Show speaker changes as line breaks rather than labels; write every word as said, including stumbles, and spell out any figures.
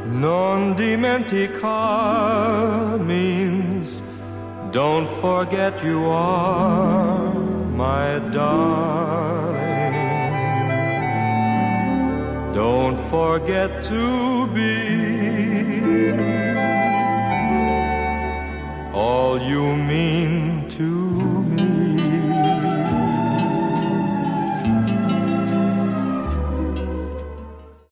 Non dimenticare means don't forget you are my darling. Don't forget to be all you mean